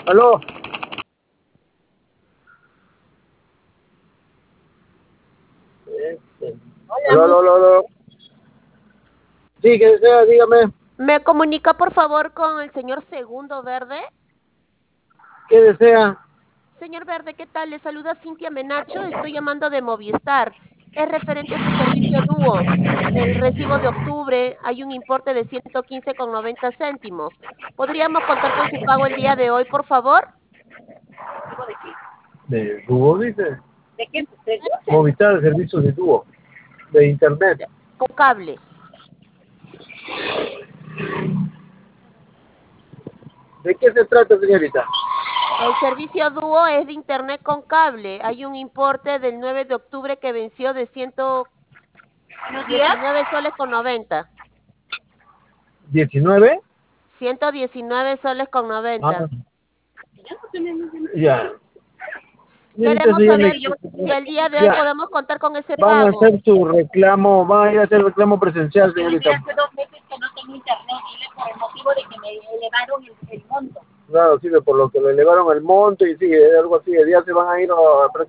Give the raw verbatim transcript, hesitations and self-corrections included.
Aló. Aló, aló, aló, aló. Sí, que desea, dígame. ¿Me comunica por favor con el señor Segundo Verde? ¿Qué desea? Señor Verde, ¿qué tal? Le saluda Cintia Menacho, estoy llamando de Movistar. Es referente a su servicio dúo. El recibo de octubre hay un importe de ciento quince con noventa céntimos. ¿Podríamos contar con su pago el día de hoy, por favor? ¿De dúo, dice? ¿De qué? ¿De Movistar, servicios de dúo. De internet. Con cable. ¿De qué se trata, señorita? El servicio dúo es de internet con cable. Hay un importe del nueve de octubre que venció de ciento diecinueve soles con noventa. ¿diecinueve? ciento diecinueve soles con Ah, noventa. ya. Señorita, Queremos saber señorita, si el día de hoy ya. podemos contar con ese Van a pago. hacer su reclamo, van a ir a hacer reclamo presencial, señorita. Hace dos meses que no tengo internet, dile por el motivo de que me elevaron el, el monto. Claro, sí, por lo que le elevaron el monto y sí, algo así, ya se van a ir a